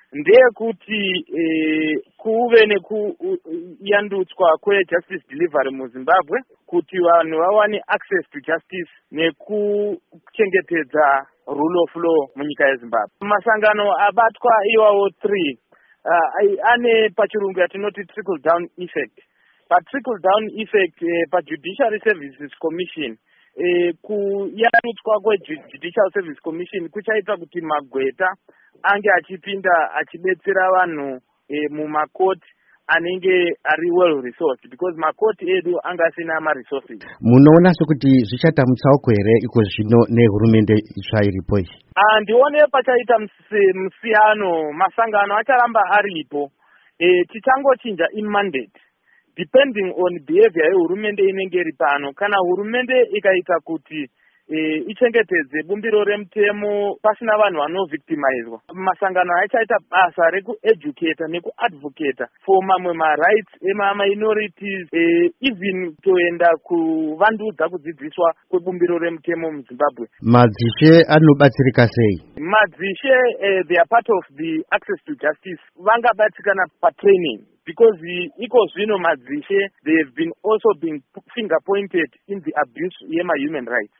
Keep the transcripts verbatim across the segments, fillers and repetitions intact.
ndeyekuti eh, kuve nekuyandutswa kwe-justice delivery muZimbabwe kuti vanhu vawane access to justice nekuchengetedza rule of law munyika yeZimbabwe. Masangano abatwa iwawo three uh, ane pachirungu yatinoti trickle down effect. Pa trickle down effect eh, pa Judiciary Services Commission eh, kuyandutswa kwe-Judicial Service Commission kuchaita kuti magweta ange achipinda achibetsera vanhu eh, mumakoti anenge ari well resourced because makoti edu anga asina ma resources. Munoona sokuti zvichata mutsauko here iko zvino nehurumende itsva iripo iyi? Ah, ndione pachaita musiyano, masangano acharamba aripo. Eh, tichangochinja in mandate depending on behavior yehurumende inenge iri pano. Kana hurumende ikaita kuti E, ichengetedze bumbiro remutemo pasina vanhu vanovictimizwa, masangano achaita basa rekueducata nekuadvocata for mamwe ma-rights ema-minorities, e, even toenda kuvandudza kudzidziswa kwebumbiro remutemo muZimbabwe. Madzishe anobatsirika sei? Madzishe uh, they are part of the access to justice. Vangabatsirikana patraining because iko zvino madzishe they have been also being finger pointed in the abuse yema-human rights.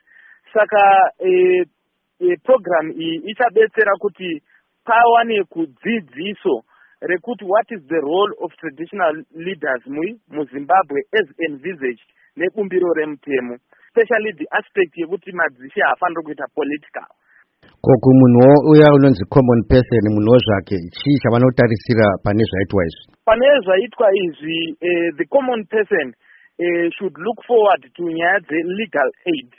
Saka e, e, program iyi ichabetsera kuti pawane kudzidziso rekuti what is the role of traditional leaders muZimbabwe as envisaged nebumbiro remutemo, especially the aspect yekuti madzishe hafaniri kuita political. Koku munhu uya unonzi common person, munhu zvake chii chavanotarisira pane zvaitwa izvi? Pane zvaitwa izvi eh, the common person eh, should look forward to nyaya dze-legal aid.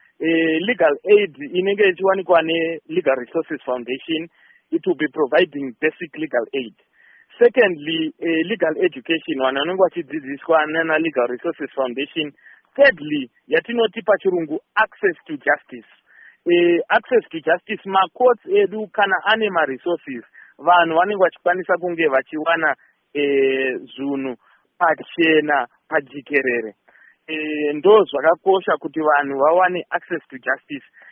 Uh, legal aid inenge ichiwanikwa ne-Legal Resources Foundation. It will be providing basic legal aid. Secondly, uh, legal education vanhu vanenge vachidzidziswa nana-Legal Resources Foundation. Thirdly, yatinoti pachirungu access to justice. Uh, access to justice, ma-courts edu kana ane ma-resources vanhu vanenge vachikwanisa kunge vachiwana uh, zvinhu pachena pajikerere. E, ndo zvakakosha kuti vanhu vawane access to justice.